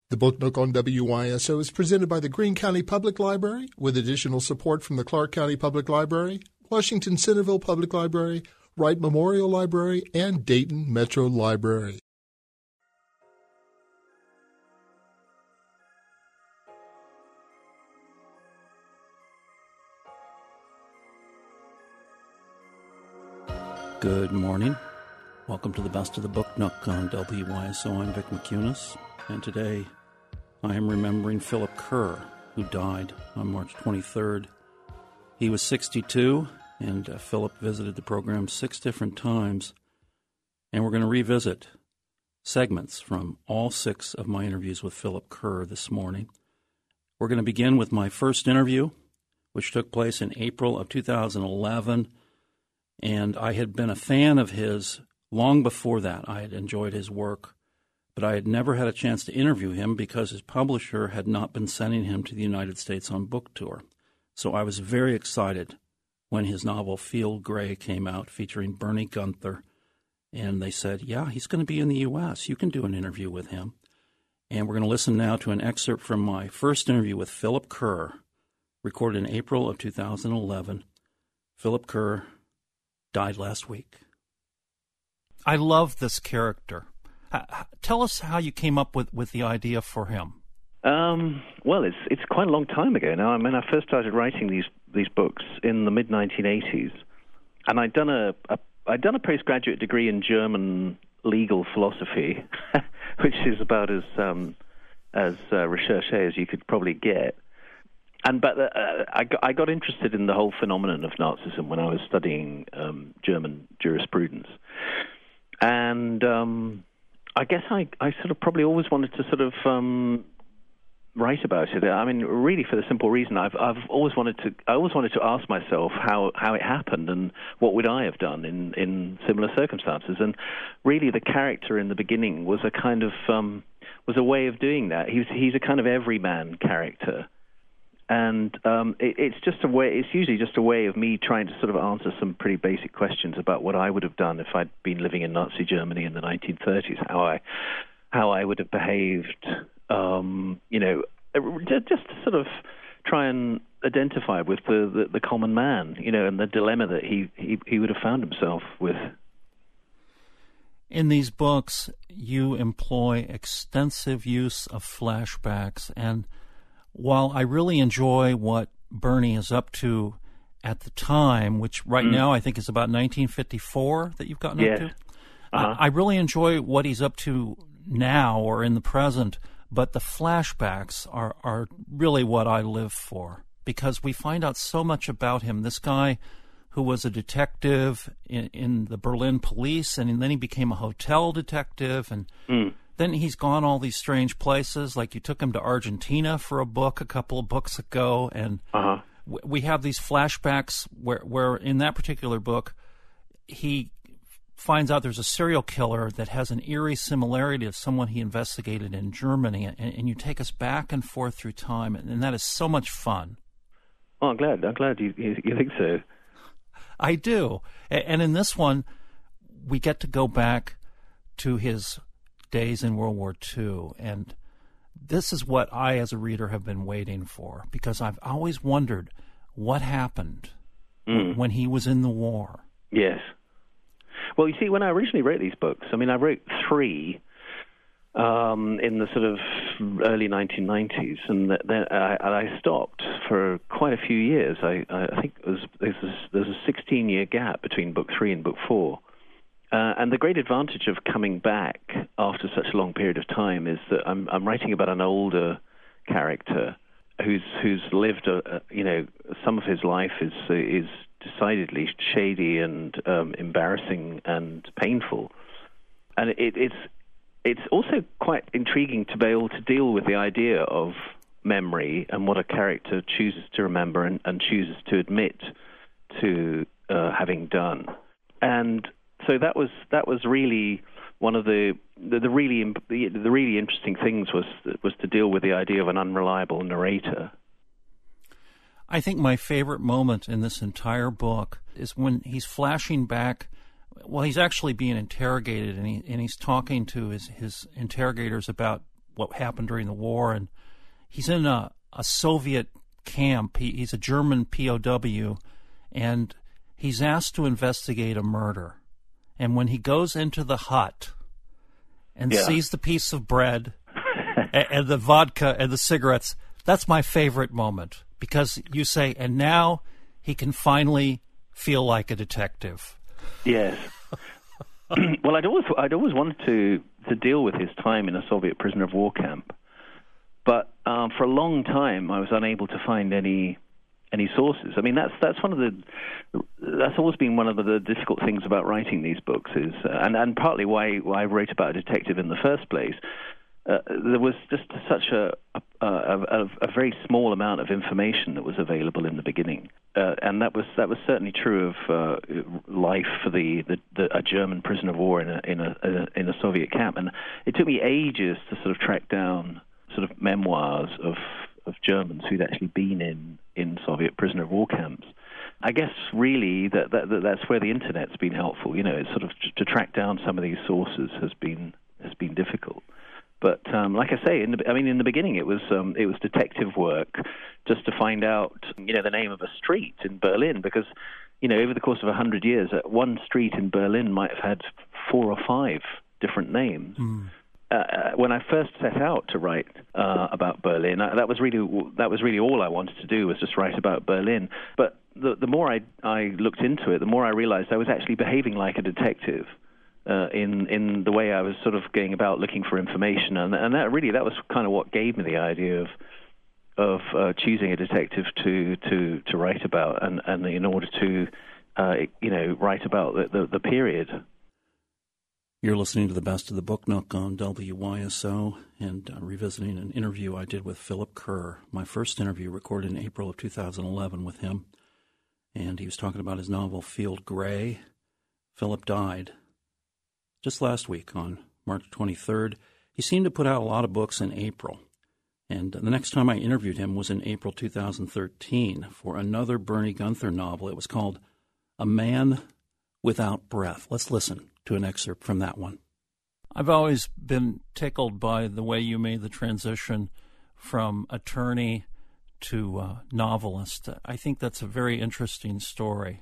The Book Nook on WYSO is presented by the Greene County Public Library with additional support from the Clark County Public Library, Washington Centerville Public Library, Wright Memorial Library, and Dayton Metro Library. Good morning. Welcome to the Best of the Book Nook on WYSO. I'm Vic McCunis, and today I am remembering Philip Kerr, who died on March 23rd. He was 62, and Philip visited the program 6 different times, and we're going to revisit segments from all 6 of my interviews with Philip Kerr this morning. We're going to begin with my first interview, which took place in April of 2011, and I had been a fan of his long before that. I had enjoyed his work, but I had never had a chance to interview him because his publisher had not been sending him to the United States on book tour. So I was very excited when his novel Field Gray came out, featuring Bernie Gunther, and they said, yeah, he's going to be in the U.S. You can do an interview with him. And we're going to listen now to an excerpt from my first interview with Philip Kerr, recorded in April of 2011. Philip Kerr died last week. I love this character. Tell us how you came up with the idea for him. Well, it's quite a long time ago now. I mean, I first started writing these books in the mid-1980s, and I'd done a postgraduate degree in German legal philosophy, which is about as recherché as you could probably get. But I got interested in the whole phenomenon of Nazism when I was studying German jurisprudence. And I guess I sort of probably always wanted to sort of write about it. I mean, really for the simple reason I always wanted to ask myself how it happened and what would I have done in similar circumstances. And really, the character in the beginning was a kind of was a way of doing that. He's a kind of everyman character. And it's just a way. It's usually just a way of me trying to sort of answer some pretty basic questions about what I would have done if I'd been living in Nazi Germany in the 1930s. How I would have behaved. Just to sort of try and identify with the common man, and the dilemma that he would have found himself with. In these books, you employ extensive use of flashbacks, and while I really enjoy what Bernie is up to at the time, which right now I think is about 1954 that you've gotten up to, I really enjoy what he's up to now or in the present, but the flashbacks are really what I live for, because we find out so much about him. This guy who was a detective in the Berlin police, and then he became a hotel detective, and then he's gone all these strange places, like you took him to Argentina for a book a couple of books ago, and we have these flashbacks where in that particular book, he finds out there's a serial killer that has an eerie similarity of someone he investigated in Germany, and you take us back and forth through time, and that is so much fun. Oh, I'm glad you think so. I do. And in this one, we get to go back to his days in World War II, and this is what I, as a reader, have been waiting for, because I've always wondered what happened when he was in the war. Yes. Well, you see, when I originally wrote these books, I mean, I wrote 3 in the sort of early 1990s, and then I stopped for quite a few years. I think there's a 16-year gap between book 3 and book 4. And the great advantage of coming back after such a long period of time is that I'm writing about an older character who's lived, some of his life is decidedly shady and embarrassing and painful, and it's also quite intriguing to be able to deal with the idea of memory and what a character chooses to remember and chooses to admit to having done. And so that was really one of the really interesting things was to deal with the idea of an unreliable narrator. I think my favorite moment in this entire book is when he's flashing back. Well, he's actually being interrogated, and he's talking to his interrogators about what happened during the war, and he's in a Soviet camp. He's a German POW, and he's asked to investigate a murder. And when he goes into the hut and sees the piece of bread and the vodka and the cigarettes, that's my favorite moment, because you say, and now he can finally feel like a detective. Yes. Well, I'd always wanted to deal with his time in a Soviet prisoner of war camp, but for a long time I was unable to find any sources. I mean, that's always been one of the difficult things about writing these books is, and partly why I wrote about a detective in the first place. There was just such a very small amount of information that was available in the beginning, and that was certainly true of life for a German prisoner of war in a Soviet camp. And it took me ages to sort of track down sort of memoirs of Germans who'd actually been in Soviet prisoner of war camps. I guess really that's where the internet's been helpful. You know, it's sort of to track down some of these sources has been difficult. But like I say, in the beginning, it was detective work just to find out, the name of a street in Berlin, because, over the course of 100 years, one street in Berlin might have had 4 or 5 different names. Mm. When I first set out to write about Berlin, that was really all I wanted to do, was just write about Berlin. But the more I looked into it, the more I realized I was actually behaving like a detective. In the way I was sort of going about looking for information, and that was kind of what gave me the idea of choosing a detective to write about, and in order to write about the period. You're listening to the Best of the Book Nook on WYSO, and revisiting an interview I did with Philip Kerr. My first interview recorded in April of 2011 with him, and he was talking about his novel Field Gray. Philip died just last week on March 23rd. He seemed to put out a lot of books in April. And the next time I interviewed him was in April 2013 for another Bernie Gunther novel. It was called A Man Without Breath. Let's listen to an excerpt from that one. I've always been tickled by the way you made the transition from attorney to novelist. I think that's a very interesting story.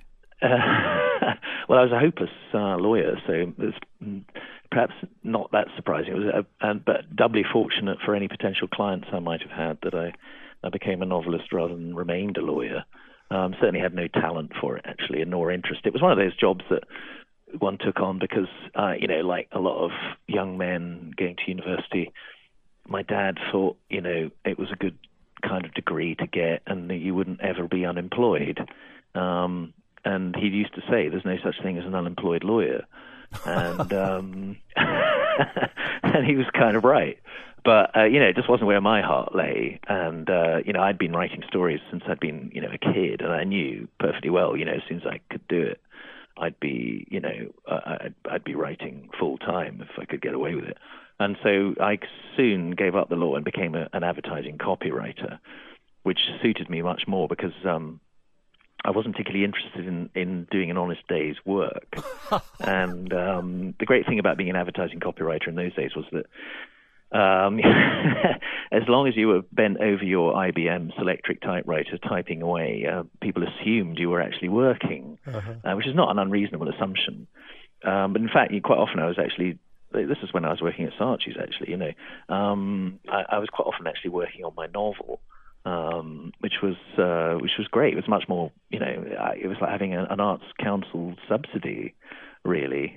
Well, I was a hopeless lawyer, so it's perhaps not that surprising. It was, but doubly fortunate for any potential clients I might have had that I became a novelist rather than remained a lawyer. Certainly had no talent for it, actually, nor interest. It was one of those jobs that one took on because, like a lot of young men going to university, my dad thought, it was a good kind of degree to get and that you wouldn't ever be unemployed. And he used to say, there's no such thing as an unemployed lawyer. And and he was kind of right. But, it just wasn't where my heart lay. And, I'd been writing stories since I'd been, a kid. And I knew perfectly well, as soon as I could do it, I'd be, I'd be writing full time if I could get away with it. And so I soon gave up the law and became an advertising copywriter, which suited me much more because I wasn't particularly interested in doing an honest day's work. And the great thing about being an advertising copywriter in those days was that as long as you were bent over your IBM Selectric typewriter typing away, people assumed you were actually working, which is not an unreasonable assumption. But in fact, quite often I was actually, this is when I was working at Saatchi's actually, I was quite often actually working on my novel. Which was great. It was much more, it was like having an Arts Council subsidy, really.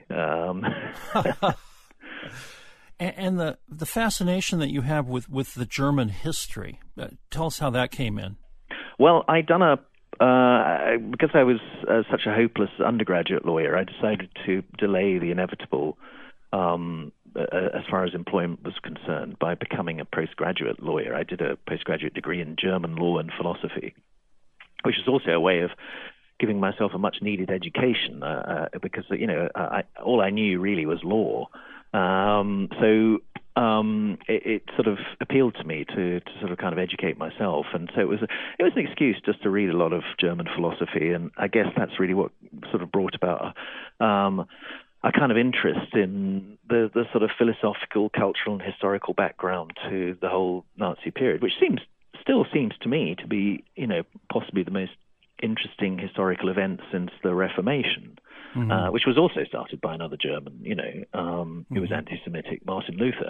And the fascination that you have with the German history, tell us how that came in. Well, I'd done because I was such a hopeless undergraduate lawyer, I decided to delay the inevitable as far as employment was concerned by becoming a postgraduate lawyer. I did a postgraduate degree in German law and philosophy, which is also a way of giving myself a much-needed education because, all I knew really was law. So it sort of appealed to me to sort of kind of educate myself. And so it was an excuse just to read a lot of German philosophy. And I guess that's really what sort of brought about a kind of interest in the sort of philosophical, cultural, and historical background to the whole Nazi period, which still seems to me to be, possibly the most interesting historical event since the Reformation, which was also started by another German, who was anti-Semitic, Martin Luther.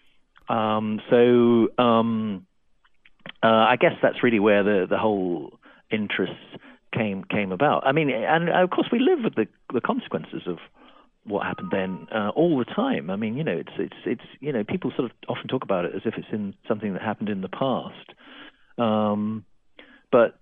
I guess that's really where the whole interest came about. I mean, and of course we live with the consequences of what happened then all the time. I mean, it's people sort of often talk about it as if it's in something that happened in the past, but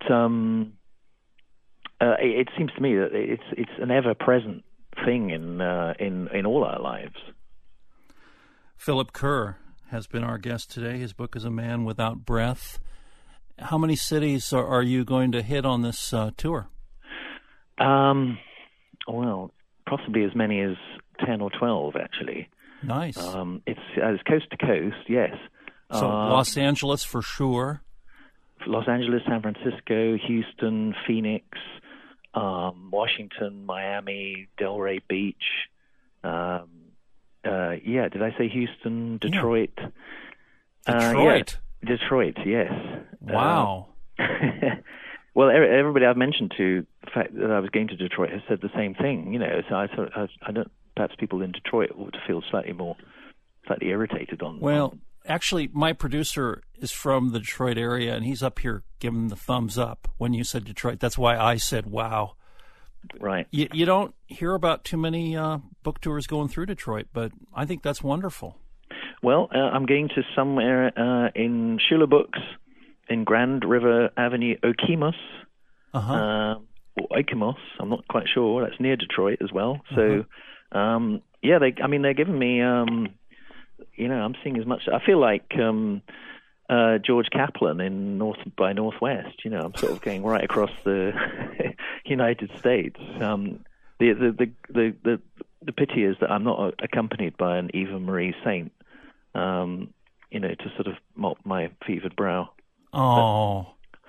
it seems to me that it's an ever-present thing in all our lives. Philip Kerr has been our guest today. His book is A Man Without Breath. How many cities are you going to hit on this tour? Well, possibly as many as 10 or 12, actually. Nice. It's coast to coast, yes. So Los Angeles for sure. Los Angeles, San Francisco, Houston, Phoenix, Washington, Miami, Delray Beach. Did I say Houston, Detroit? Detroit? Detroit, yes. Wow. Well, everybody I've mentioned to the fact that I was going to Detroit has said the same thing, So I don't. Perhaps people in Detroit ought to feel slightly irritated on. Well, actually, my producer is from the Detroit area, and he's up here giving the thumbs up when you said Detroit. That's why I said, "Wow." Right. You don't hear about too many book tours going through Detroit, but I think that's wonderful. Well, I'm going to somewhere in Schuler Books in Grand River Avenue, Okemos. Or Okemos, I'm not quite sure. That's near Detroit as well. So, they're giving me, I'm seeing as much. I feel like George Kaplan in North by Northwest. I'm sort of going right across the United States. The pity is that I'm not accompanied by an Eva Marie Saint, to sort of mop my fevered brow. Oh,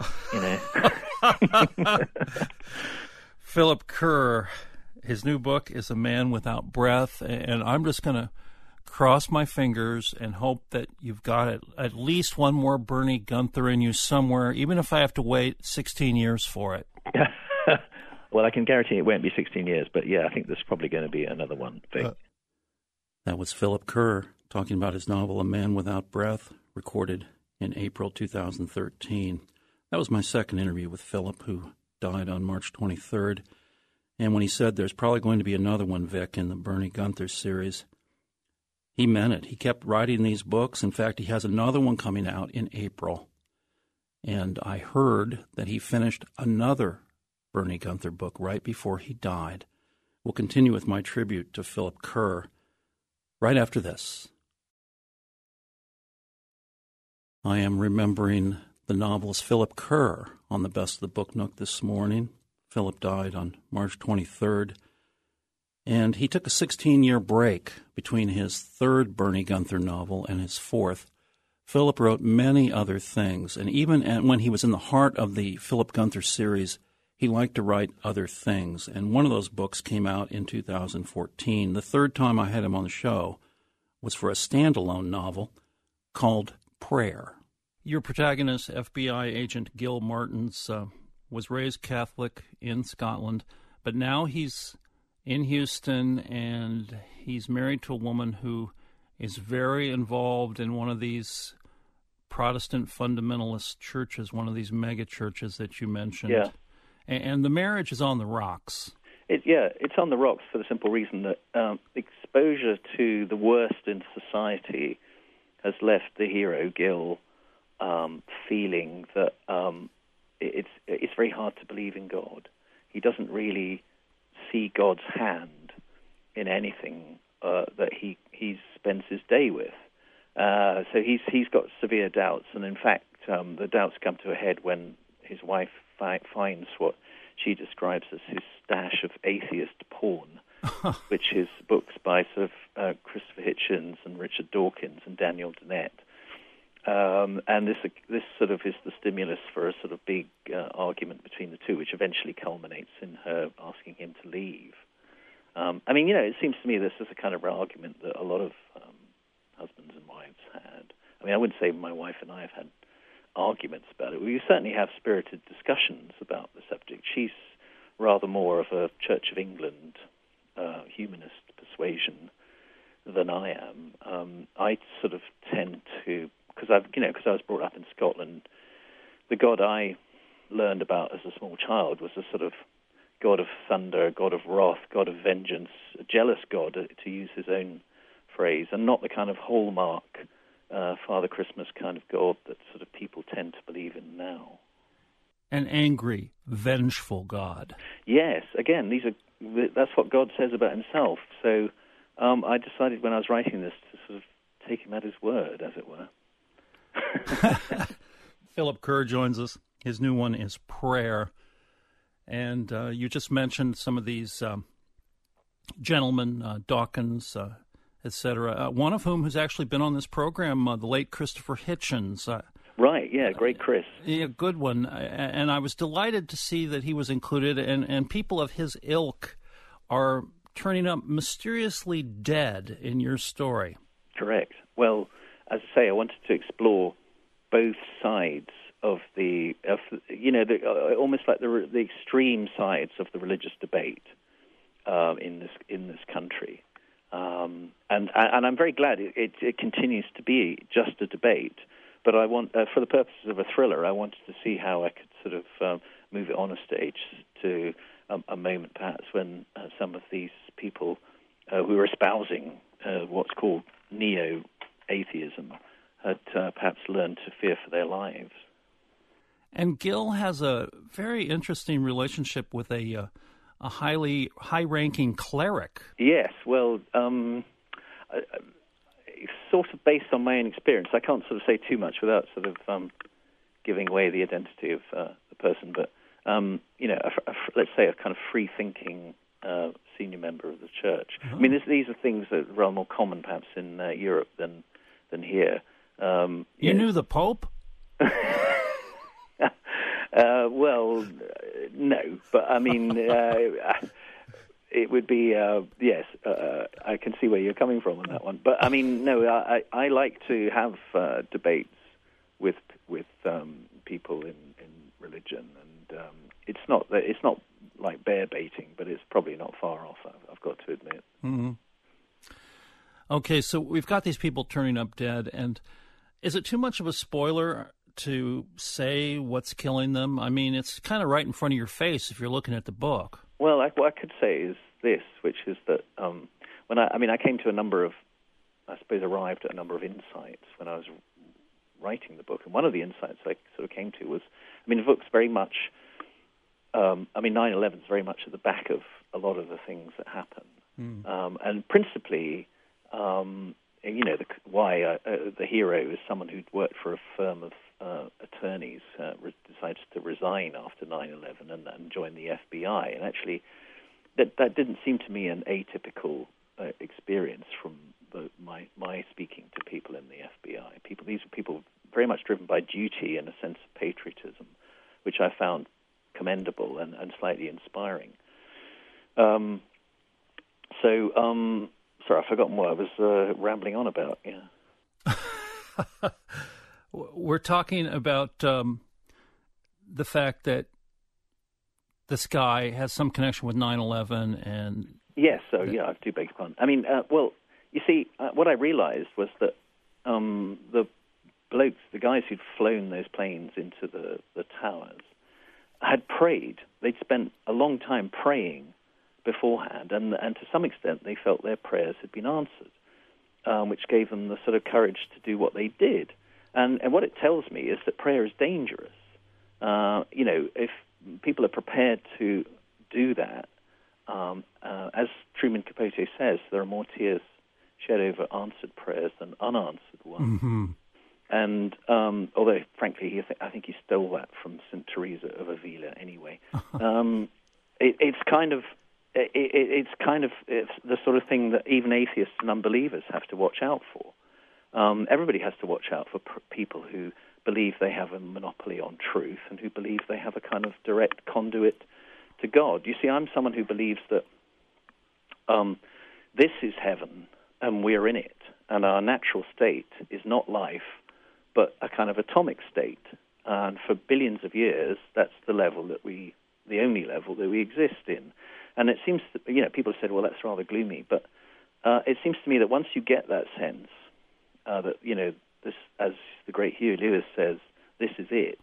But, Philip Kerr, his new book is A Man Without Breath, and I'm just going to cross my fingers and hope that you've got at least one more Bernie Gunther in you somewhere, even if I have to wait 16 years for it. Well, I can guarantee it won't be 16 years, but yeah, I think there's probably going to be another one. That was Philip Kerr talking about his novel A Man Without Breath, recorded in April 2013. That was my second interview with Philip, who died on March 23rd. And when he said there's probably going to be another one, Vic, in the Bernie Gunther series, he meant it. He kept writing these books. In fact, he has another one coming out in April. And I heard that he finished another Bernie Gunther book right before he died. We'll continue with my tribute to Philip Kerr right after this. I am remembering the novelist Philip Kerr on the Best of the Book Nook this morning. Philip died on March 23rd, and he took a 16-year break between his third Bernie Gunther novel and his fourth. Philip wrote many other things, and even when he was in the heart of the Philip Gunther series, he liked to write other things, and one of those books came out in 2014. The third time I had him on the show was for a standalone novel called Prayer. Your protagonist, FBI agent Gil Martins, was raised Catholic in Scotland, but now he's in Houston, and he's married to a woman who is very involved in one of these Protestant fundamentalist churches, one of these mega churches that you mentioned. Yeah. And the marriage is on the rocks. It's on the rocks for the simple reason that exposure to the worst in society has left the hero, Gil, feeling that it's very hard to believe in God. He doesn't really see God's hand in anything that he spends his day with. So he's got severe doubts, and in fact, the doubts come to a head when his wife finds what she describes as his stash of atheist porn, which is books by sort of Christopher Hitchens and Richard Dawkins and Daniel Dennett. And this sort of is the stimulus for a sort of big argument between the two, which eventually culminates in her asking him to leave. I mean, it seems to me this is a kind of argument that a lot of husbands and wives had. I mean, I wouldn't say my wife and I have had arguments about it. We certainly have spirited discussions about the subject. She's rather more of a Church of England humanist persuasion than I am. I sort of tend to, because I was brought up in Scotland, the God I learned about as a small child was a sort of God of thunder, God of wrath, God of vengeance, a jealous God, to use his own phrase, and not the kind of hallmark Father Christmas kind of God that sort of people tend to believe in now. An angry, vengeful God. Yes, again, that's what God says about himself. So I decided when I was writing this to sort of take him at his word, as it were. Philip Kerr joins us. His new one is Prayer. And you just mentioned some of these gentlemen, Dawkins, etc., one of whom has actually been on this program, the late Christopher Hitchens. Right, yeah, great Chris. Yeah, good one. And I was delighted to see that he was included, and people of his ilk are turning up mysteriously dead in your story. Correct. Well, as I say, I wanted to explore both sides of almost like the extreme sides of the religious debate in this country, and I'm very glad it continues to be just a debate. But I want, for the purposes of a thriller, I wanted to see how I could sort of move it on a stage to a moment perhaps when some of these people who are espousing what's called neo-atheism had perhaps learned to fear for their lives. And Gil has a very interesting relationship with a high-ranking cleric. Yes, well, sort of based on my own experience. I can't sort of say too much without sort of giving away the identity of the person, but let's say a kind of free-thinking senior member of the church. Uh-huh. I mean, these are things that are rather more common perhaps in Europe than here. You knew the Pope? Well, no, but I mean, it would be, yes, I can see where you're coming from on that one. But I mean, no, I like to have debates with people in religion, and it's not like bear baiting, but it's probably not far off, I've got to admit. Mm-hmm. Okay, so we've got these people turning up dead, and is it too much of a spoiler to say what's killing them? I mean, it's kind of right in front of your face if you're looking at the book. Well, what I could say is this, which is that when I came to arrived at a number of insights when I was writing the book, and one of the insights I sort of came to was, the book's very much, 9/11 is very much at the back of a lot of the things that happen, and principally, why the hero is someone who'd worked for a firm of attorneys, decides to resign after 9/11 and join the FBI. And actually, that didn't seem to me an atypical experience from my speaking to people in the FBI. These were people very much driven by duty and a sense of patriotism, which I found commendable and slightly inspiring. Sorry, I've forgotten what I was rambling on about. Yeah. We're talking about the fact that this guy has some connection with 9/11 and... Yes, I do beg your pardon. You see, what I realized was that the guys who'd flown those planes into the towers had prayed. They'd spent a long time praying beforehand, and to some extent they felt their prayers had been answered, which gave them the sort of courage to do what they did. And what it tells me is that prayer is dangerous. If people are prepared to do that, as Truman Capote says, there are more tears shed over answered prayers than unanswered ones. Mm-hmm. And although, frankly, I think he stole that from St. Teresa of Avila anyway. It's the sort of thing that even atheists and unbelievers have to watch out for. Everybody has to watch out for people who believe they have a monopoly on truth and who believe they have a kind of direct conduit to God. You see, I'm someone who believes that this is heaven, and we're in it, and our natural state is not life, but a kind of atomic state. And for billions of years, that's the only level that we exist in. And it seems that, people have said, well, that's rather gloomy, but it seems to me that once you get that sense that, this, as the great Huey Lewis says, this is it,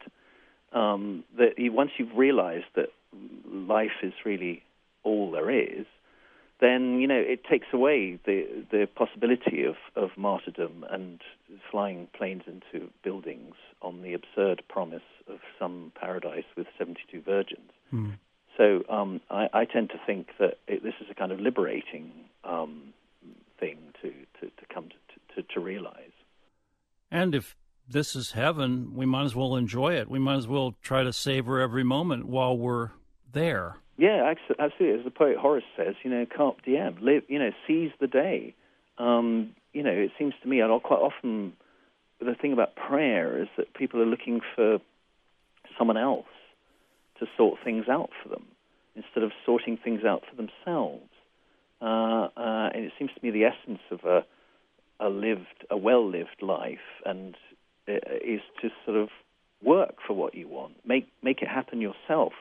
once you've realized that life is really all there is, then, it takes away the possibility of martyrdom and flying planes into buildings on the absurd promise of some paradise with 72 virgins. Mm. So I tend to think that this is a kind of liberating thing to come to realize. And if this is heaven, we might as well enjoy it. We might as well try to savor every moment while we're there. Yeah, absolutely. As the poet Horace says, carpe diem, live, seize the day. It seems to me, and quite often the thing about prayer is that people are looking for someone else to sort things out for them instead of sorting things out for themselves. And it seems to me the essence of a well-lived life and is to sort of work for what you want, make it happen yourself.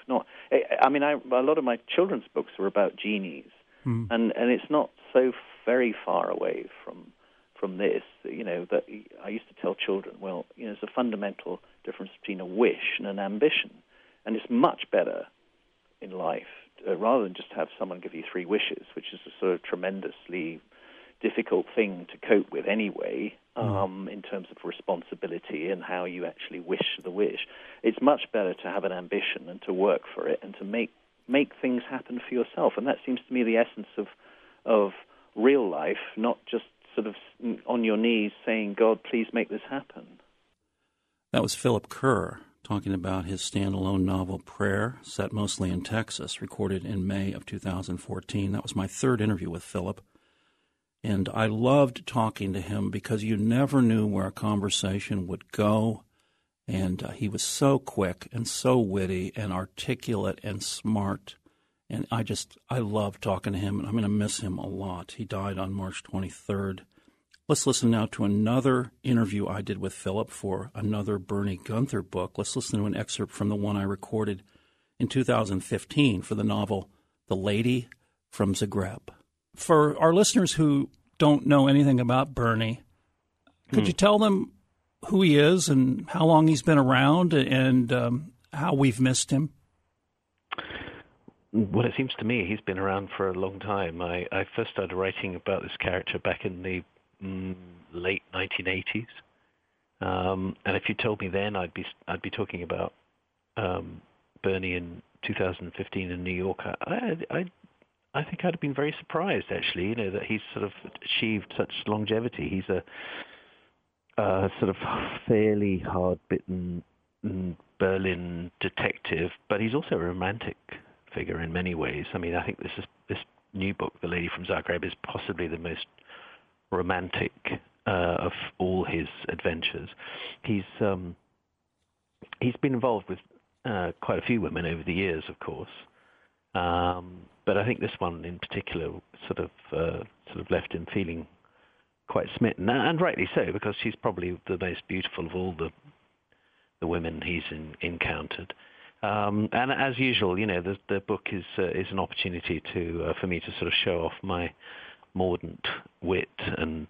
A lot of my children's books are about genies, and it's not so very far away from this. That I used to tell children, well, there's a fundamental difference between a wish and an ambition, and it's much better in life rather than just have someone give you 3 wishes, which is a sort of tremendously difficult thing to cope with anyway, in terms of responsibility and how you actually wish the wish. It's much better to have an ambition and to work for it and to make things happen for yourself. And that seems to me the essence of real life, not just sort of on your knees saying, God, please make this happen. That was Philip Kerr talking about his standalone novel Prayer, set mostly in Texas, recorded in May of 2014. That was my 3rd interview with Philip. And I loved talking to him because you never knew where a conversation would go. And he was so quick and so witty and articulate and smart. And I love talking to him, and I'm going to miss him a lot. He died on March 23rd. Let's listen now to another interview I did with Philip for another Bernie Gunther book. Let's listen to an excerpt from the one I recorded in 2015 for the novel The Lady from Zagreb. For our listeners who don't know anything about Bernie, could you tell them who he is and how long he's been around and how we've missed him? Well, it seems to me he's been around for a long time. I first started writing about this character back in the late 1980s, and if you told me then, I'd be talking about Bernie in 2015 in New York. I think I'd have been very surprised, actually, that he's sort of achieved such longevity. He's a sort of fairly hard-bitten Berlin detective, but he's also a romantic figure in many ways. I mean, I think this new book, The Lady from Zagreb, is possibly the most romantic of all his adventures. He's been involved with quite a few women over the years, of course. But I think this one in particular sort of left him feeling quite smitten, and rightly so, because she's probably the most beautiful of all the women he's encountered. And as usual, the book is an opportunity for me to sort of show off my mordant wit and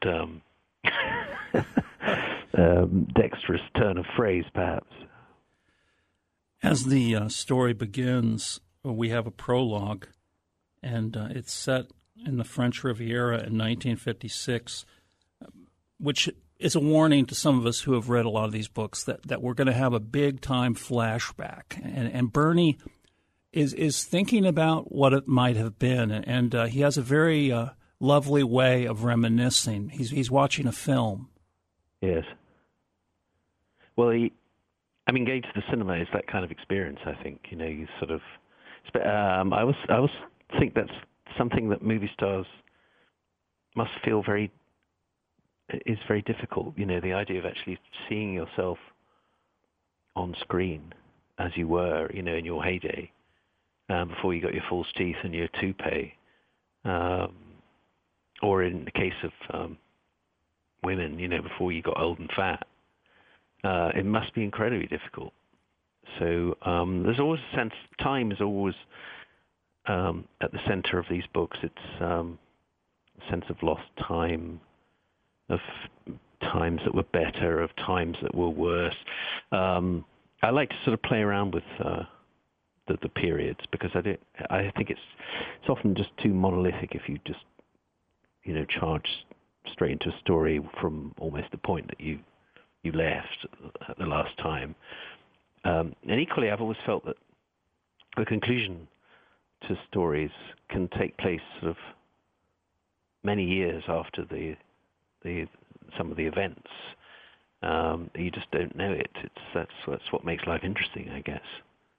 dexterous turn of phrase, perhaps. As the story begins, we have a prologue, and it's set in the French Riviera in 1956, which is a warning to some of us who have read a lot of these books that we're going to have a big-time flashback. And Bernie is thinking about what it might have been, and he has a very lovely way of reminiscing. He's watching a film. Yes. Well, going to the cinema is that kind of experience, I think. You sort of... I always think that's something that movie stars must feel is very difficult. The idea of actually seeing yourself on screen as you were, in your heyday, before you got your false teeth and your toupee, or in the case of women, before you got old and fat, it must be incredibly difficult. So there's always a sense, time is always at the center of these books. It's a sense of lost time, of times that were better, of times that were worse. I like to sort of play around with the periods, because I think it's often just too monolithic if you just charge straight into a story from almost the point that you left at the last time. And equally, I've always felt that the conclusion to stories can take place sort of many years after some of the events. You just don't know it. That's what makes life interesting, I guess.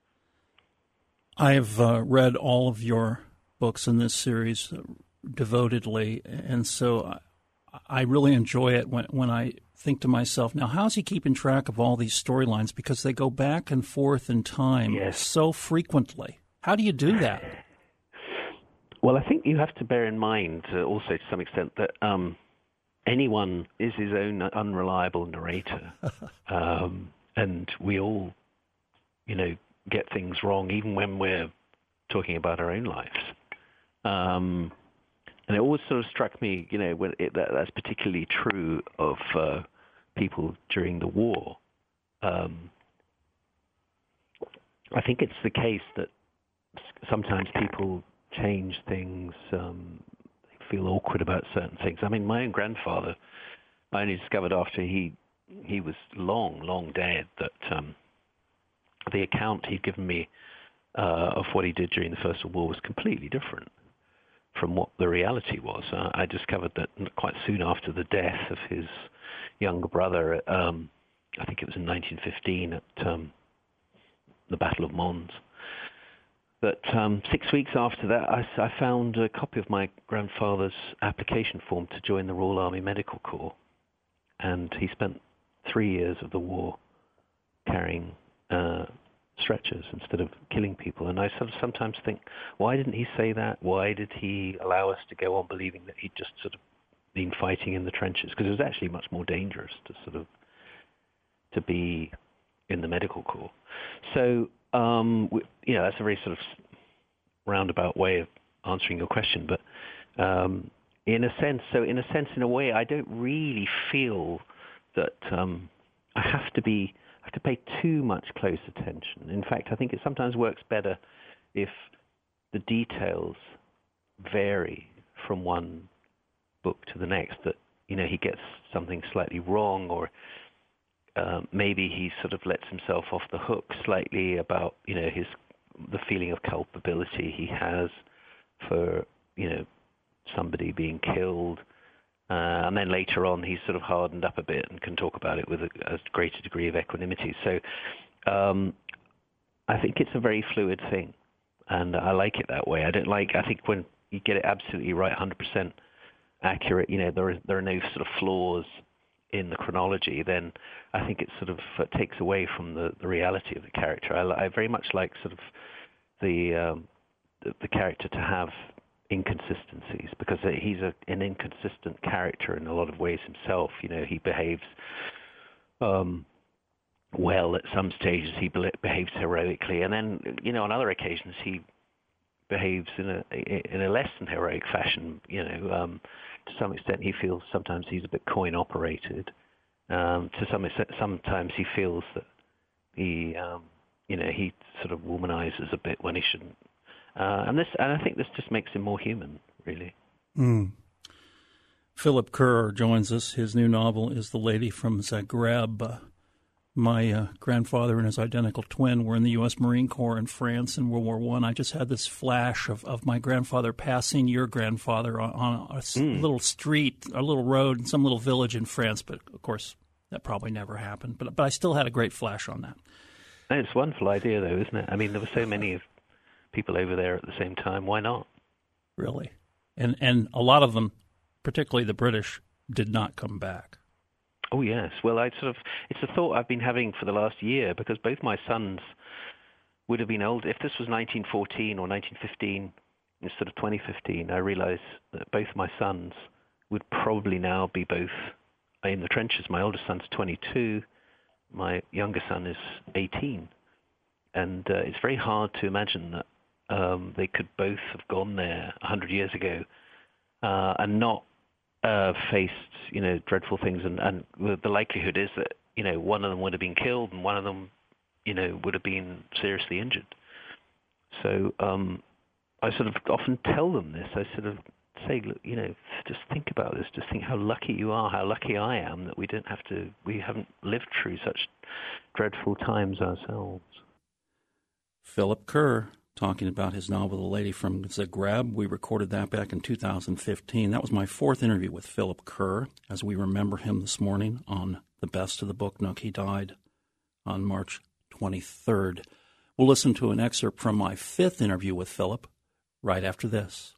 I've read all of your books in this series devotedly, and so I really enjoy it when I think to myself, now how's he keeping track of all these storylines, because they go back and forth in time so frequently. How do you do that? Well, I think you have to bear in mind also to some extent that anyone is his own unreliable narrator. And we all, get things wrong, even when we're talking about our own lives. And it always sort of struck me, that's particularly true of people during the war. I think it's the case that sometimes people change things, they feel awkward about certain things. I mean, my own grandfather, I only discovered after he was long dead that the account he'd given me of what he did during the First World War was completely different from what the reality was. I discovered that quite soon after the death of his younger brother, I think it was in 1915 at the Battle of Mons, that 6 weeks after that, I found a copy of my grandfather's application form to join the Royal Army Medical Corps. And he spent 3 years of the war carrying stretchers instead of killing people. And I sort of sometimes think, why didn't he say that? Why did he allow us to go on believing that he'd just sort of been fighting in the trenches? Because it was actually much more dangerous to be in the medical corps. So, that's a very sort of roundabout way of answering your question. But in a way, I don't really feel that I have to pay too much close attention. In fact, I think it sometimes works better if the details vary from one book to the next, that he gets something slightly wrong, or maybe he sort of lets himself off the hook slightly about the feeling of culpability he has for somebody being killed, and then later on he's sort of hardened up a bit and can talk about it with a greater degree of equanimity. So I think it's a very fluid thing, and I like it that way. I think when you get it absolutely right, 100% accurate, there are no sort of flaws in the chronology, then I think it sort of takes away from the reality of the character. I very much like sort of the character to have inconsistencies, because he's an inconsistent character in a lot of ways himself. He behaves well at some stages, he behaves heroically, and then on other occasions he behaves in a less than heroic fashion. To some extent, he feels sometimes he's a bit coin operated. To some extent, sometimes he feels that he sort of womanizes a bit when he shouldn't. And I think this just makes him more human, really. Philip Kerr joins us. His new novel is The Lady from Zagreb. My grandfather and his identical twin were in the U.S. Marine Corps in France in World War I. I just had this flash of my grandfather passing your grandfather on a little street, a little road in some little village in France. But, of course, that probably never happened. But I still had a great flash on that. It's a wonderful idea, though, isn't it? I mean, there were so many people over there at the same time. Why not? Really. And a lot of them, particularly the British, did not come back. Oh, yes. Well, it's a thought I've been having for the last year, because both my sons would have been old. If this was 1914 or 1915, instead of 2015, I realized that both my sons would probably now be both in the trenches. My oldest son's 22, my younger son is 18. And it's very hard to imagine that they could both have gone there 100 years ago and not faced, dreadful things. And the likelihood is that, one of them would have been killed and one of them, would have been seriously injured. So I sort of often tell them this. I sort of say, look, just think about this. Just think how lucky you are, how lucky I am that we haven't lived through such dreadful times ourselves. Philip Kerr talking about his novel, The Lady from Zagreb. We recorded that back in 2015. That was my fourth interview with Philip Kerr, as we remember him this morning on the Best of the Book Nook. He died on March 23rd. We'll listen to an excerpt from my fifth interview with Philip right after this.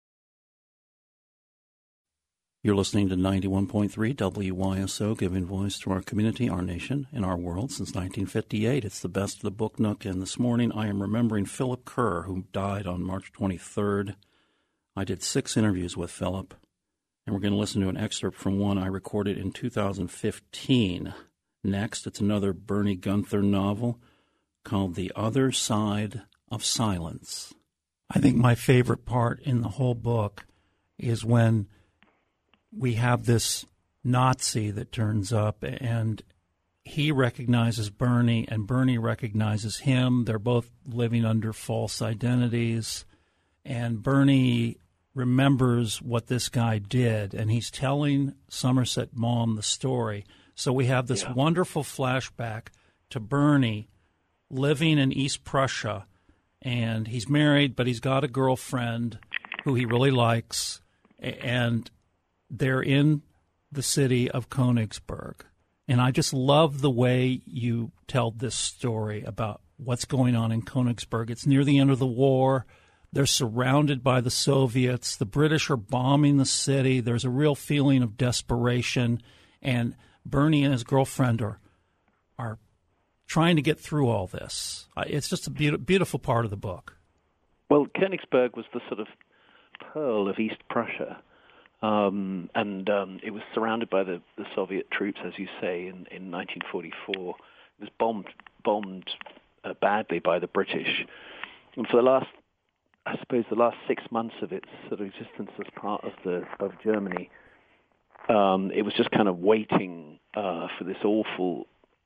You're listening to 91.3 WYSO, giving voice to our community, our nation, and our world since 1958. It's the Best of the Book Nook, and this morning I am remembering Philip Kerr, who died on March 23rd. I did 6 interviews with Philip, and we're going to listen to an excerpt from one I recorded in 2015. Next, it's another Bernie Gunther novel called The Other Side of Silence. I think my favorite part in the whole book is when we have this Nazi that turns up, and he recognizes Bernie, and Bernie recognizes him. They're both living under false identities, and Bernie remembers what this guy did, and he's telling Somerset Maugham the story. So we have this wonderful flashback to Bernie living in East Prussia, and he's married, but he's got a girlfriend who he really likes, and they're in the city of Königsberg. And I just love the way you tell this story about what's going on in Königsberg. It's near the end of the war. They're surrounded by the Soviets. The British are bombing the city. There's a real feeling of desperation. And Bernie and his girlfriend are trying to get through all this. It's just a beautiful part of the book. Well, Königsberg was the sort of pearl of East Prussia. And it was surrounded by the Soviet troops, as you say, in 1944. It was bombed badly by the British. And for the last 6 months of its sort of existence as part of Germany, it was just kind of waiting for this awful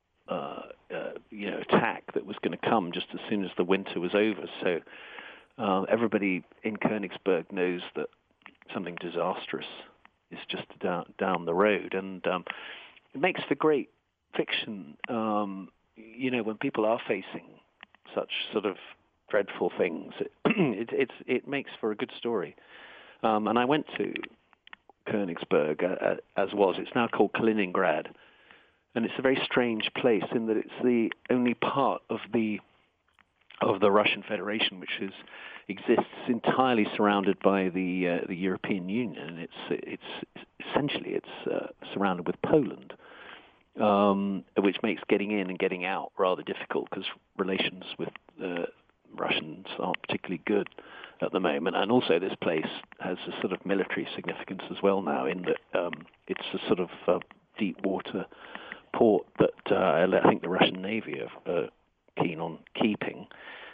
attack that was going to come just as soon as the winter was over. So everybody in Königsberg knows that something disastrous is just down the road, and it makes for great fiction. When people are facing such sort of dreadful things, it makes for a good story. And I went to Königsberg, it's now called Kaliningrad, and it's a very strange place in that it's the only part of the Russian Federation which exists entirely surrounded by the European Union. It's essentially surrounded with Poland, which makes getting in and getting out rather difficult because relations with the Russians aren't particularly good at the moment. And also this place has a sort of military significance as well now, in that it's a sort of deep water port that I think the Russian Navy are keen on keeping.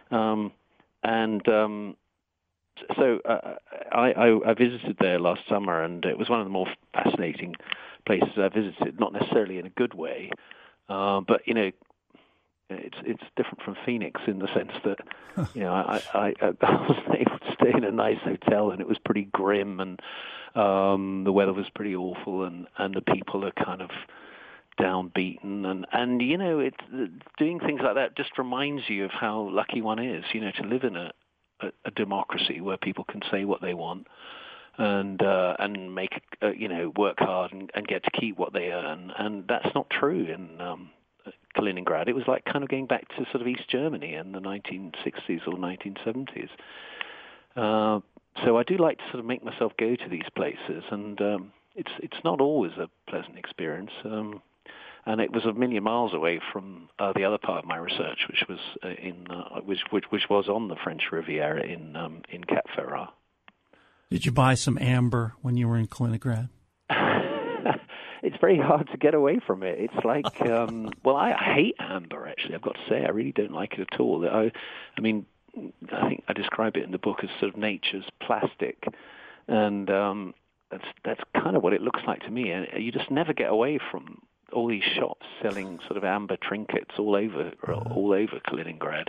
So I visited there last summer, and it was one of the more fascinating places I visited, not necessarily in a good way, but it's different from Phoenix in the sense that I wasn't able to stay in a nice hotel, and it was pretty grim, and the weather was pretty awful, and the people are kind of downbeaten, and it's doing things like that just reminds you of how lucky one is, to live in a democracy where people can say what they want and make work hard and get to keep what they earn, and that's not true in Kaliningrad. It was like kind of going back to sort of East Germany in the 1960s or 1970s. So I do like to sort of make myself go to these places, and it's not always a pleasant experience. and it was a million miles away from the other part of my research, which was which was on the French Riviera in Cap Ferrat. Did you buy some amber when you were in Kaliningrad? It's very hard to get away from it. It's like, well, I hate amber, actually. I've got to say, I really don't like it at all. I mean, I think I describe it in the book as sort of nature's plastic, and that's kind of what it looks like to me. And you just never get away from all these shops selling sort of amber trinkets all over Kaliningrad.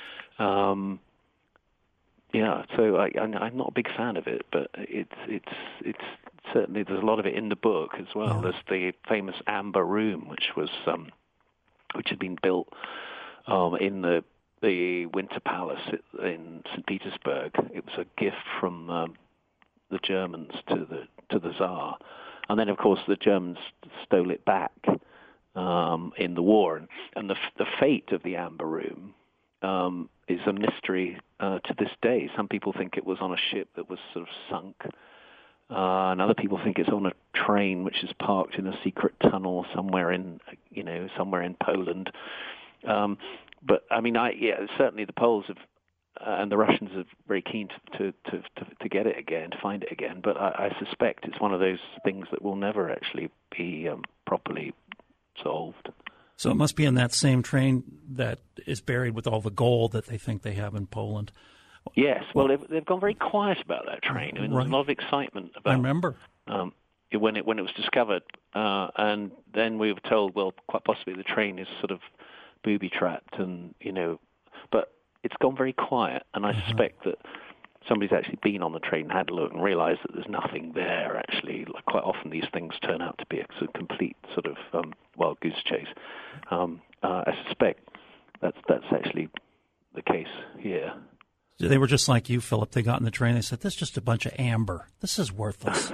Yeah, so I'm not a big fan of it, but it's certainly, there's a lot of it in the book as well. Yeah. There's the famous Amber Room, which had been built in the Winter Palace in St. Petersburg. It was a gift from the Germans to the Tsar, and then of course the Germans stole it back in the war, and the fate of the Amber Room is a mystery to this day. Some people think it was on a ship that was sort of sunk, and other people think it's on a train which is parked in a secret tunnel somewhere in Poland. But I mean, certainly the Poles have, and the Russians are very keen to get it again, to find it again. But I suspect it's one of those things that will never actually be properly solved. So it must be in that same train that is buried with all the gold that they think they have in Poland. Yes, well, they've gone very quiet about that train. I mean, there's a lot of excitement about. I remember when it was discovered, and then we were told, well, quite possibly the train is sort of booby-trapped, and but it's gone very quiet, and I suspect that somebody's actually been on the train, had a look, and realised that there's nothing there. Actually, like, quite often these things turn out to be a sort of complete sort of wild goose chase. I suspect that's actually the case here. They were just like you, Philip. They got in the train. They said, "This is just a bunch of amber. This is worthless."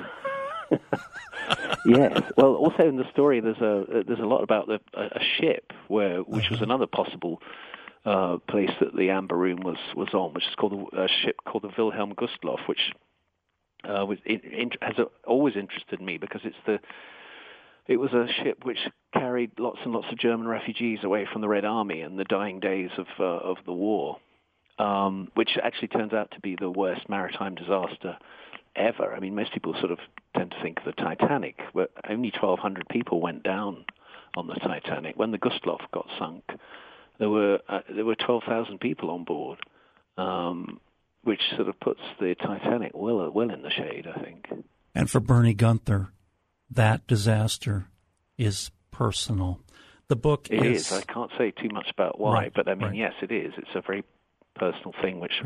Yes. Well, also in the story, there's a lot about a ship which was another possible place that the Amber Room was on, which is called a ship called the Wilhelm Gustloff, which has always interested me because it was a ship which carried lots and lots of German refugees away from the Red Army in the dying days of the war, which actually turns out to be the worst maritime disaster ever. I mean, most people sort of tend to think of the Titanic, where only 1,200 people went down on the Titanic. When the Gustloff got sunk, there were 12,000 people on board, which sort of puts the Titanic well in the shade, I think. And for Bernie Gunther, that disaster is personal. The book is. I can't say too much about why, but I mean, yes, it is. It's a very personal thing, which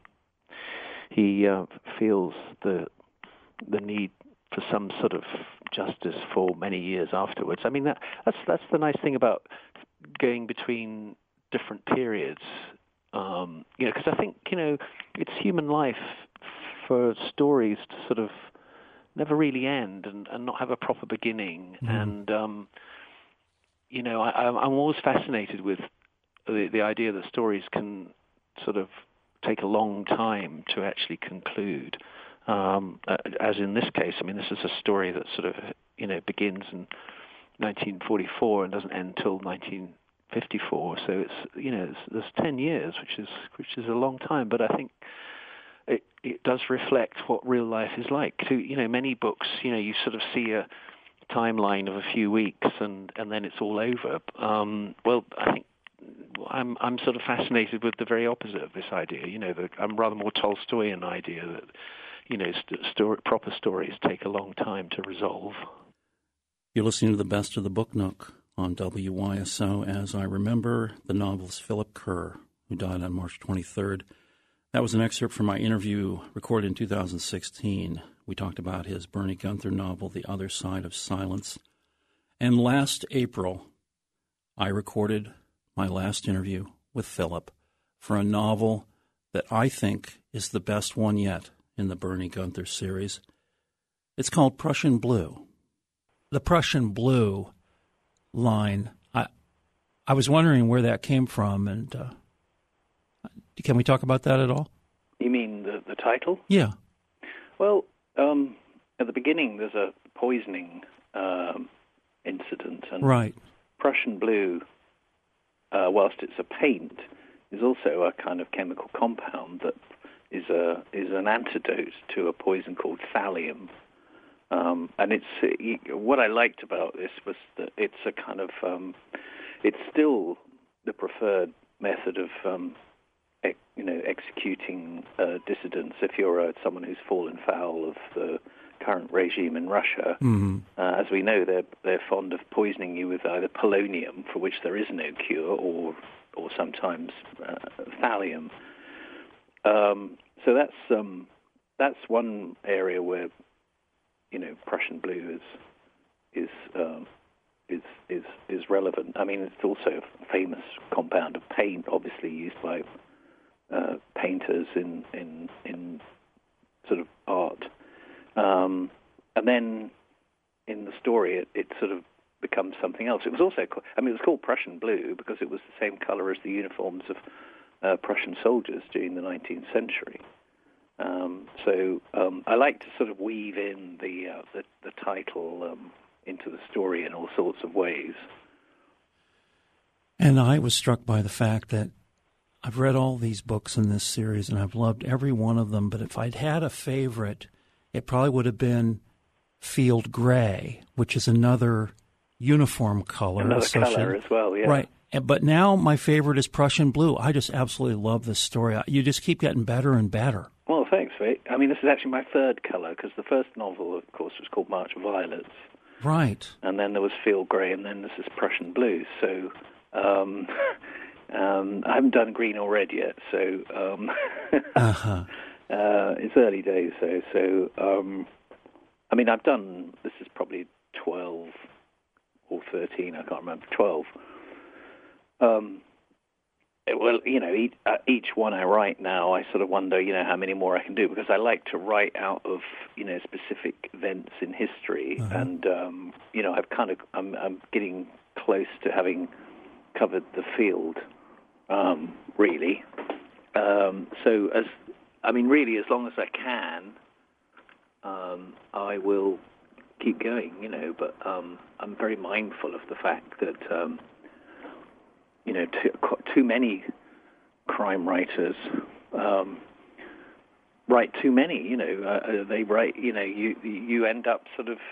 he feels the need for some sort of justice for many years afterwards. I mean, that's the nice thing about going between different periods, because I think, it's human life for stories to sort of never really end and not have a proper beginning. And, I'm always fascinated with the idea that stories can sort of take a long time to actually conclude. As in this case, I mean, this is a story that sort of, begins in 1944 and doesn't end till 1954. So it's there's 10 years, which is a long time. But I think it does reflect what real life is like. So many books, you sort of see a timeline of a few weeks and then it's all over. Well, I think I'm sort of fascinated with the very opposite of this idea. I'm rather more Tolstoyan idea that proper stories take a long time to resolve. You're listening to the Best of the Book Nook on WYSO. As I remember, the novelist Philip Kerr, who died on March 23rd. That was an excerpt from my interview recorded in 2016. We talked about his Bernie Gunther novel, The Other Side of Silence. And last April, I recorded my last interview with Philip for a novel that I think is the best one yet in the Bernie Gunther series. It's called Prussian Blue. The Prussian Blue line, I was wondering where that came from, and can we talk about that at all? You mean the title? Yeah. Well, at the beginning, there's a poisoning incident, and right. Prussian blue, whilst it's a paint, is also a kind of chemical compound that is an antidote to a poison called thallium. And it's what I liked about this was that it's a kind of it's still the preferred method of executing dissidents if you're someone who's fallen foul of the current regime in Russia. Mm-hmm. As we know, they're fond of poisoning you with either polonium, for which there is no cure, or sometimes thallium. So that's one area where Prussian blue is relevant. I mean, it's also a famous compound of paint, obviously used by painters in sort of art. And then in the story, it sort of becomes something else. It was also, it was called Prussian blue because it was the same color as the uniforms of Prussian soldiers during the 19th century. So I like to sort of weave in the title into the story in all sorts of ways. And I was struck by the fact that I've read all these books in this series, and I've loved every one of them, but if I'd had a favorite, it probably would have been Field Gray, which is another uniform color. Another color as well, yeah. Right. But now my favorite is Prussian blue. I just absolutely love this story. You just keep getting better and better. Well, thanks, mate. I mean, this is actually my third color, because the first novel, of course, was called March of Violets. Right. And then there was Field Grey, and then this is Prussian blue. So I haven't done green or red yet, so it's early days, though. So, I mean, I've done, this is probably 12 or 13, I can't remember, 12. Well, each one I write now, I sort of wonder, how many more I can do, because I like to write out of, specific events in history, and I'm getting close to having covered the field, really. So really, as long as I can, I will keep going, But I'm very mindful of the fact that. Too many crime writers write too many. They write. You end up sort of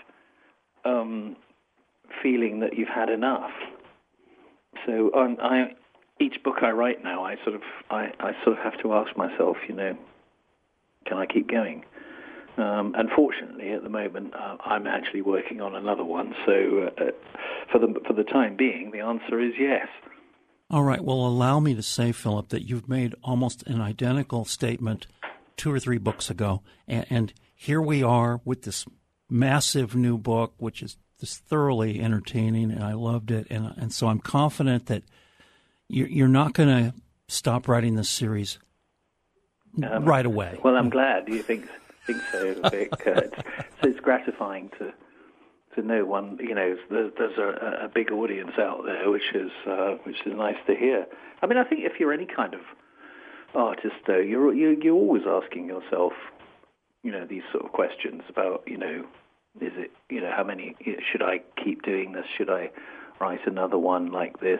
feeling that you've had enough. So each book I write now, I sort of have to ask myself, can I keep going? Unfortunately, at the moment, I'm actually working on another one. So for the time being, the answer is yes. All right. Well, allow me to say, Philip, that you've made almost an identical statement 2 or 3 books ago. And here we are with this massive new book, which is just thoroughly entertaining, and I loved it. And so I'm confident that you're not going to stop writing this series right away. Well, I'm glad you think so, Vic. It's gratifying to know one. There's a big audience out there, which is nice to hear. I mean, I think if you're any kind of artist, though, you're always asking yourself, these sort of questions about, is it, how many should I keep doing this? Should I write another one like this?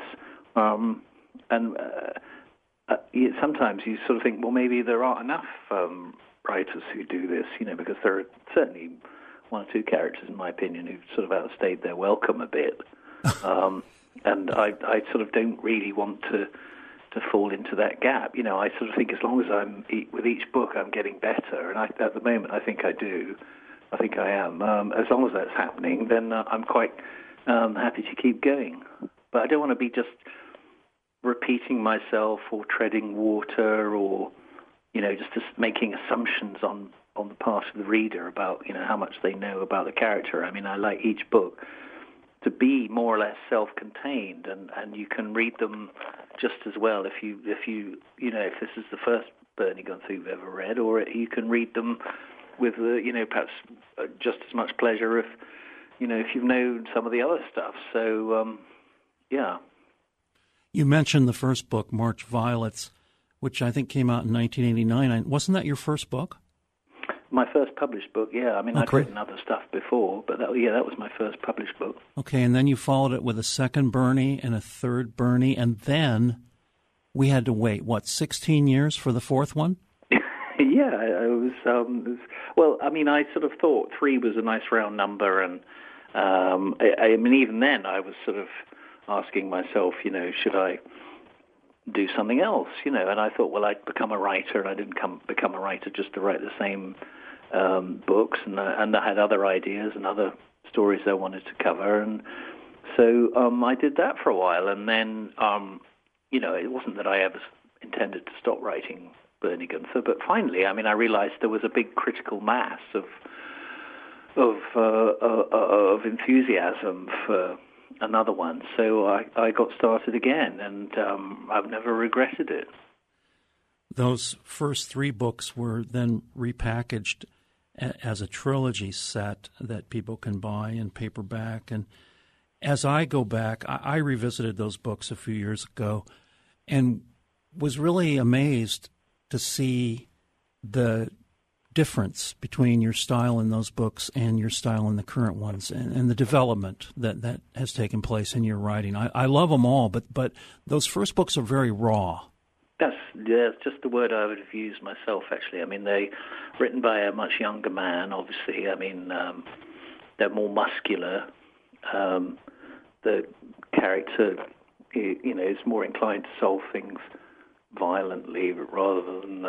Sometimes you sort of think, well, maybe there aren't enough writers who do this, because there are certainly 1 or 2 characters, in my opinion, who've sort of outstayed their welcome a bit. And I sort of don't really want to fall into that gap. I sort of think as long as with each book I'm getting better, and at the moment I think I do. I think I am. As long as that's happening, then I'm quite happy to keep going. But I don't want to be just repeating myself or treading water or, just making assumptions on the part of the reader about, how much they know about the character. I mean, I like each book to be more or less self-contained, and you can read them just as well if this is the first Bernie Gunther you've ever read, or you can read them with, perhaps just as much pleasure if you've known some of the other stuff. So, yeah. You mentioned the first book, March Violets, which I think came out in 1989. Wasn't that your first book? my first published book, yeah. I mean, I'd written other stuff before, but that was my first published book. Okay, and then you followed it with a second Bernie and a third Bernie, and then we had to wait, 16 years for the fourth one? Yeah, it was, well, I mean, I sort of thought 3 was a nice round number, and I mean, even then I was sort of asking myself, should I do something else, and I thought, well, I'd become a writer, and I didn't become a writer just to write the same books, and I had other ideas and other stories I wanted to cover, and so I did that for a while, and then, it wasn't that I ever intended to stop writing Bernie Gunther, but finally, I mean, I realized there was a big critical mass of enthusiasm for another one, so I got started again, and I've never regretted it. Those first 3 books were then repackaged as a trilogy set that people can buy in paperback, and as I go back, I revisited those books a few years ago and was really amazed to see the difference between your style in those books and your style in the current ones, and the development that has taken place in your writing. I love them all, but those first books are very raw. That's just the word I would have used myself, actually. I mean, they're written by a much younger man, obviously. I mean, they're more muscular. The character, is more inclined to solve things violently rather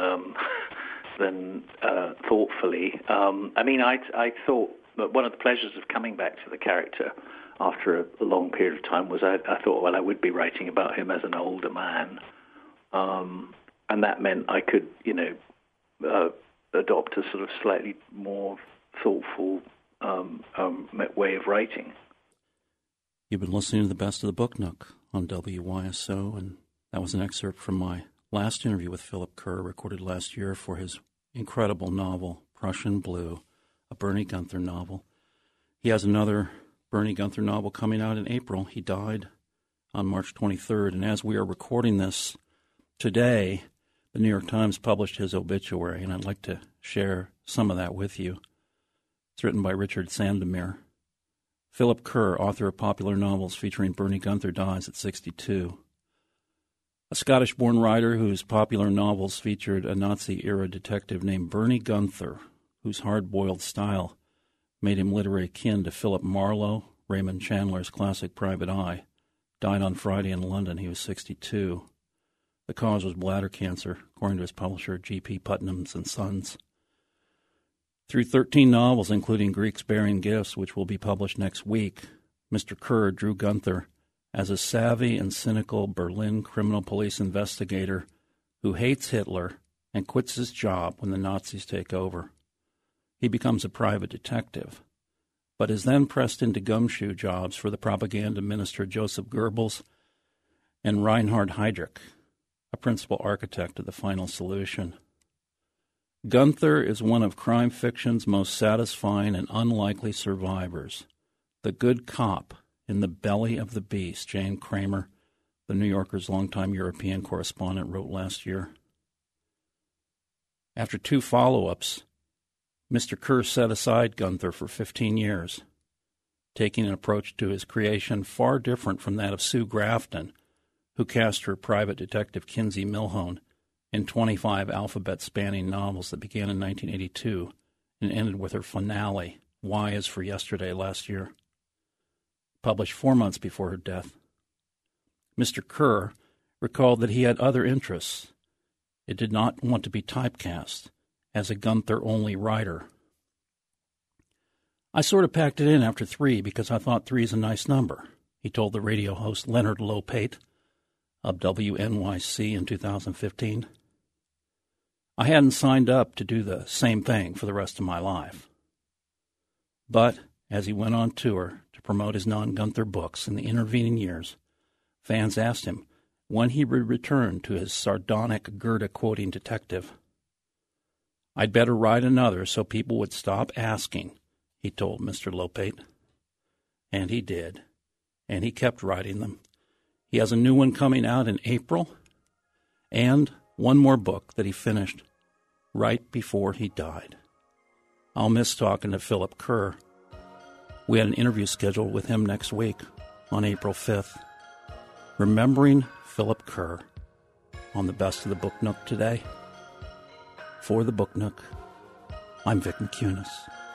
than thoughtfully. I mean, I thought that one of the pleasures of coming back to the character after a long period of time was I thought, well, I would be writing about him as an older man. And that meant I could, adopt a sort of slightly more thoughtful way of writing. You've been listening to the Best of the Book Nook on WYSO, and that was an excerpt from my last interview with Philip Kerr, recorded last year for his incredible novel, Prussian Blue, a Bernie Gunther novel. He has another Bernie Gunther novel coming out in April. He died on March 23rd, and as we are recording this today, the New York Times published his obituary, and I'd like to share some of that with you. It's written by Richard Sandomir. Philip Kerr, author of popular novels featuring Bernie Gunther, dies at 62. A Scottish-born writer whose popular novels featured a Nazi-era detective named Bernie Gunther, whose hard-boiled style made him literary kin to Philip Marlowe, Raymond Chandler's classic Private Eye, died on Friday in London. He was 62. The cause was bladder cancer, according to his publisher, G.P. Putnam's and Sons. Through 13 novels, including Greeks Bearing Gifts, which will be published next week, Mr. Kerr drew Gunther as a savvy and cynical Berlin criminal police investigator who hates Hitler and quits his job when the Nazis take over. He becomes a private detective, but is then pressed into gumshoe jobs for the propaganda minister Joseph Goebbels and Reinhard Heydrich, a principal architect of the final solution. Gunther is one of crime fiction's most satisfying and unlikely survivors, the good cop in the belly of the beast, Jane Kramer, the New Yorker's longtime European correspondent, wrote last year. After 2 follow-ups, Mr. Kerr set aside Gunther for 15 years, taking an approach to his creation far different from that of Sue Grafton, who cast her private detective Kinsey Milhone in 25 alphabet-spanning novels that began in 1982 and ended with her finale, Y is for Yesterday, last year, published 4 months before her death. Mr. Kerr recalled that he had other interests. It did not want to be typecast as a Gunther-only writer. I sort of packed it in after 3 because I thought 3 is a nice number, he told the radio host Leonard Lopate of WNYC in 2015. I hadn't signed up to do the same thing for the rest of my life. But as he went on tour to promote his non-Gunther books in the intervening years, fans asked him when he would return to his sardonic Goethe-quoting detective. I'd better write another so people would stop asking, he told Mr. Lopate. And he did. And he kept writing them. He has a new one coming out in April, and one more book that he finished right before he died. I'll miss talking to Philip Kerr. We had an interview scheduled with him next week on April 5th. Remembering Philip Kerr on the Best of the Book Nook today. For the Book Nook, I'm Vic McCunis.